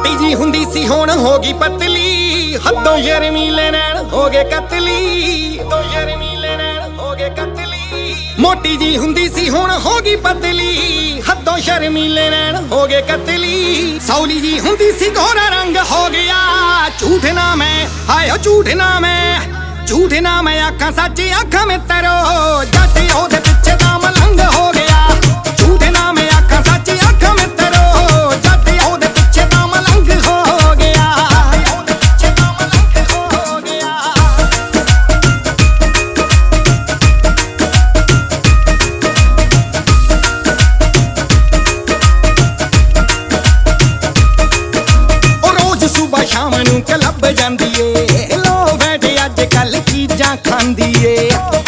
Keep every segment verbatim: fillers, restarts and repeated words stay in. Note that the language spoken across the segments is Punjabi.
ਮੋਟੀ ਜੀ ਹੁੰਦੀ ਸੀ ਹੁਣ ਹੋ ਗਈ ਪਤਲੀ, ਹੱਦੋਂ ਸ਼ਰਮੀਲੇ ਨੈਣ ਹੋ ਗਏ ਕਤਲੀ, ਹੱਦੋਂ ਸ਼ਰਮੀਲੇ ਨੈਣ ਹੋ ਗਏ ਕਤਲੀ। ਮੋਟੀ ਜੀ ਹੁੰਦੀ ਸੀ ਹੁਣ ਹੋ ਗਈ ਪਤਲੀ, ਹੱਦੋਂ ਸ਼ਰਮੀਲੇ ਨੈਣ ਹੋ ਗਏ ਕਤਲੀ। ਸੌਲੀ ਜੀ ਹੁੰਦੀ ਸੀ ਗੋਰਾ ਰੰਗ ਹੋ ਗਿਆ, ਝੂਠ ਨਾ ਮੈਂ ਹਾਇਓ ਝੂਠ ਨਾ ਮੈਂ, ਝੂਠ ਨਾ ਮੈਂ ਆਖਾਂ ਸੱਚ ਆਖਾਂ ਮਿੱਤਰੋ, ਜੱਟ ਉਹਦੇ ਪਿੱਛੇ ਦਾ ਮਲੰਗ ਹੋ ਗਿਆ। ਝੂਠ ਨਾ ਮੈਂ ਆਖਾਂ ਸੱਚ ਆਖਾਂ ਮਿੱਤਰੋ, ਜੱਟ ਉਹਦੇ ਪਿੱਛੇ ਦਾ ਮਲੰਗ ਹੋ ਗਿਆ, ਉਹਦੇ ਪਿੱਛੇ ਦਾ ਮਲੰਗ ਹੋ ਗਿਆ। ਉਹ ਰੋਜ਼ ਸੁਬਹ ਸ਼ਾਮ ਨੂੰ ਕਲੱਬ ਜਾਂਦੀ ਏ, ਲੋ ਬੈਠੇ ਅੱਜ ਕੱਲ ਚੀਜ਼ਾਂ ਖਾਂਦੀ ਏ,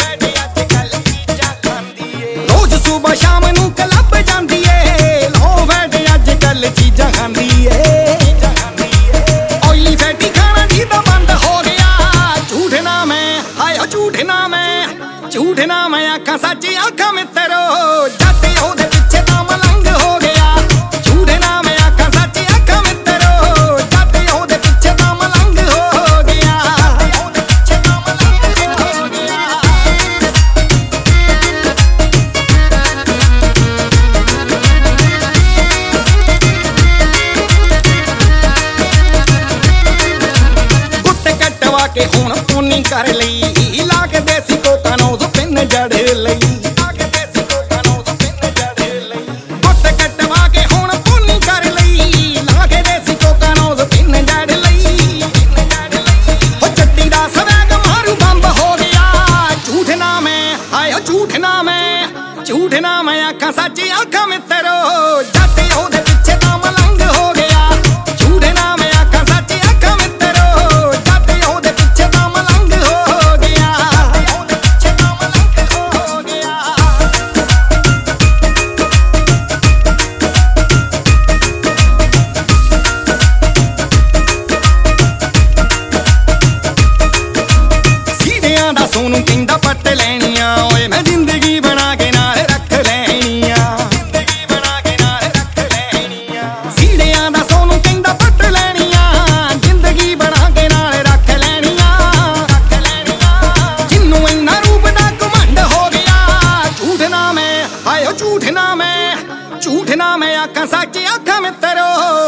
ਰੋਜ਼ ਸੁਬਹ ਸ਼ਾਮ ਨੂੰ ਕਲੱਬ ਜਾਂਦੀ ਏ, ਲੋ ਬੈਠੇ ਅੱਜ ਕੱਲ ਚੀਜ਼ਾਂ ਖਾਂਦੀ ਏ। ਓਇਲੀ ਫੈਟੀ ਖਾਣਾ ਜੀ ਦਾ ਬੰਦ ਹੋ ਗਿਆ, ਝੂਠ ਨਾ ਮੈਂ ਹਾਇਓ ਝੂਠ ਨਾ ਮੈਂ, ਝੂਠ ਨਾ ਮੈਂ ਆਖਾਂ ਸੱਚ ਆਖਾਂ ਮਿੱਤਰੋ, ਜੱਟ ਉਹਦੇ ਪਿੱਛੇ ਦਾ ਮਲੰਗ ਹੋ ਗਿਆ। ਝੂਠ ਨਾ ਮੈਂ ਆਖਾਂ ਸੱਚ ਆਖਾਂ ਮਿੱਤਰੋ, ਜੱਟ ਉਹਦੇ ਪਿੱਛੇ ਦਾ ਮਲੰਗ ਹੋ ਗਿਆ, ਉਹਦੇ ਪਿੱਛੇ ਦਾ ਮਲੰਗ ਹੋ ਗਿਆ। ਗੁੱਟ ਕਟਵਾ ਕੇ ਹੁਣ ਪੂਨੀ ਕਰ ਲਈ, ਲਾ ਕੇ ਦੇਸੀ ਕੋਕਾ ਨੋਜ਼ ਪਿੰਨ ਜੜ ਲਈ, ਲਾ ਕੇ ਦੇਸੀ ਕੋਕਾ ਨੋਜ਼ ਪਿੰਨ ਜੜ ਲਈ। ਗੁੱਟ ਕਟਵਾ ਕੇ ਹੁਣ ਪੂਨੀ ਕਰ ਲਈ, ਲਾ ਕੇ ਦੇਸੀ ਕੋਕਾ ਨੋਜ਼ ਪਿੰਨ ਜੜ ਲਈ, ਪਿੰਨ ਜੜ ਲਈ। ਉਹ ਚੱਟੀ ਦਾ ਸਵੈਗ ਮਾਰੂ ਬੰਬ ਹੋ ਗਿਆ, ਝੂਠ ਨਾ ਮੈਂ ਹਾਇਓ ਝੂਠ ਨਾ ਮੈਂ, ਝੂਠ ਨਾ ਮੈਂ ਆਖਾਂ ਸੱਚ ਆਖਾਂ ਮਿੱਤਰੋ, ਜੱਟ ਉਹਦੇ ਪਿੱਛੇ ਦਾ ਮਲੰਗ ਹੋ ਗਿਆ। ਝੂਠ ਨਾ ਮੈਂ ਆਖਾਂ ਸੱਚ ਆਖਾਂ ਮਿੱਤਰੋ, ਜੱਟ ਉਹਦੇ ਪਿੱਛੇ ਦਾ ਮਲੰਗ ਹੋ ਗਿਆ, ਉਹਦੇ ਪਿੱਛੇ ਦਾ ਮਲੰਗ ਹੋ ਗਿਆ। ਸੀੜਿਆਂ ਦਾ ਸੋਨੂੰ ਕਹਿੰਦਾ ਪੱਟ ਲੈਣੀਆਂ, ਓਏ ਮੈਂ ਜ਼ਿੰਦਗੀ ਬਣਾ ਕੇ ਨਾਲ ਰੱਖ ਲੈਣੀਆਂ, ਜ਼ਿੰਦਗੀ ਬਣਾ ਕੇ ਨਾਲ ਰੱਖ ਲੈਣੀਆਂ। ਸੀੜਿਆਂ ਦਾ ਸੋਨੂੰ ਕਹਿੰਦਾ ਪੱਟ ਲੈਣੀਆਂ, ਜ਼ਿੰਦਗੀ ਬਣਾ ਕੇ ਨਾਲ ਰੱਖ ਲੈਣੀਆਂ, ਰੱਖ ਲੈਣੀਆਂ। ਜਿੰਨੂੰ ਇੰਨਾ ਰੂਪ ਦਾ ਘਮੰਡ ਹੋ ਗਿਆ, ਝੂਠ ਨਾ ਮੈਂ ਹਾਇਓ ਝੂਠ ਨਾ ਮੈਂ, ਝੂਠ ਨਾ ਮੈਂ ਆਖਾਂ ਸੱਚ ਆਖਾਂ ਮਿੱਤਰੋ,